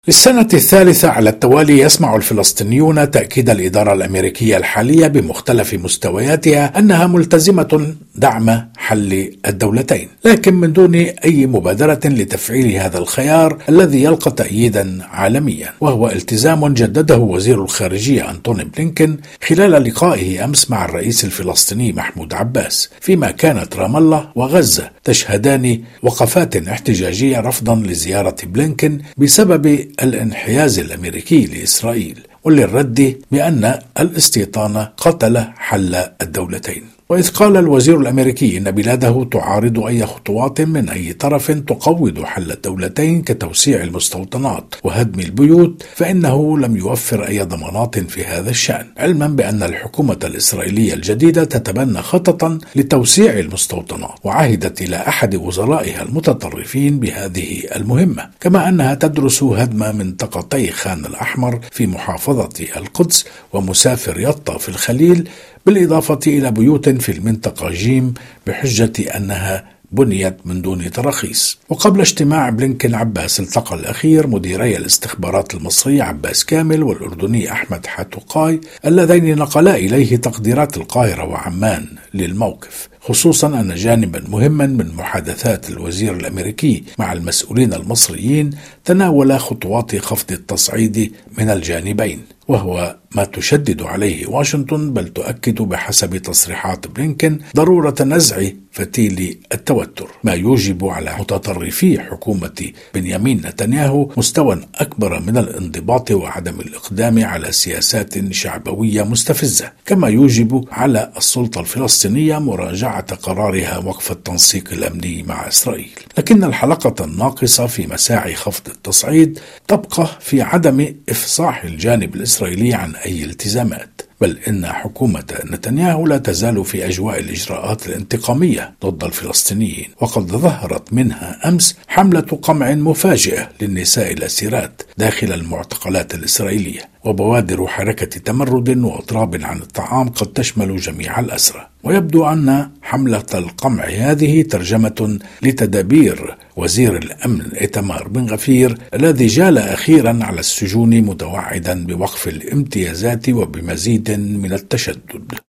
للسنة الثالثة على التوالي يسمع الفلسطينيون تأكيد الإدارة الأمريكية الحالية بمختلف مستوياتها أنها ملتزمة دعم حل الدولتين، لكن من دون أي مبادرة لتفعيل هذا الخيار الذي يلقى تأييدا عالميا، وهو التزام جدده وزير الخارجية أنتوني بلينكن خلال لقائه أمس مع الرئيس الفلسطيني محمود عباس، فيما كانت رام الله وغزة تشهدان وقفات احتجاجية رفضا لزيارة بلينكن بسبب الانحياز الأمريكي لإسرائيل، وللرد بأن الاستيطان قتل حل الدولتين. وإذ قال الوزير الأمريكي إن بلاده تعارض أي خطوات من أي طرف تقوض حل الدولتين كتوسيع المستوطنات وهدم البيوت، فإنه لم يوفر أي ضمانات في هذا الشأن، علما بأن الحكومة الإسرائيلية الجديدة تتبنى خططا لتوسيع المستوطنات، وعهدت إلى أحد وزرائها المتطرفين بهذه المهمة، كما أنها تدرس هدم منطقتي خان الأحمر في محافظة القدس ومسافر يطا في الخليل، بالإضافة إلى بيوت في المنطقة جيم بحجة أنها بنيت من دون تراخيص. وقبل اجتماع بلينكن عباس التقى الأخير مديري الاستخبارات المصري عباس كامل والأردني أحمد حاتوقاي، اللذين نقلا إليه تقديرات القاهرة وعمان للموقف، خصوصا أن جانبا مهما من محادثات الوزير الأمريكي مع المسؤولين المصريين تناول خطوات خفض التصعيد من الجانبين، وهو ما تشدد عليه واشنطن، بل تؤكد بحسب تصريحات بلينكن ضرورة نزع فتيل التوتر، ما يوجب على متطرفي حكومة بنيامين نتنياهو مستوى أكبر من الانضباط وعدم الإقدام على سياسات شعبوية مستفزة، كما يوجب على السلطة الفلسطينية مراجعة قرارها وقف التنسيق الأمني مع إسرائيل. لكن الحلقة الناقصة في مساعي خفض التصعيد تبقى في عدم إفصاح الجانب الإسرائيلي عن أي التزامات، بل إن حكومة نتنياهو لا تزال في أجواء الإجراءات الانتقامية ضد الفلسطينيين، وقد ظهرت منها أمس حملة قمع مفاجئة للنساء الأسيرات داخل المعتقلات الإسرائيلية، وبوادر حركة تمرد وإضراب عن الطعام قد تشمل جميع الأسرى. ويبدو أن حملة القمع هذه ترجمة لتدابير وزير الأمن إيتمار بن غفير الذي جال أخيرا على السجون متوعدا بوقف الامتيازات وبمزيد من التشدد.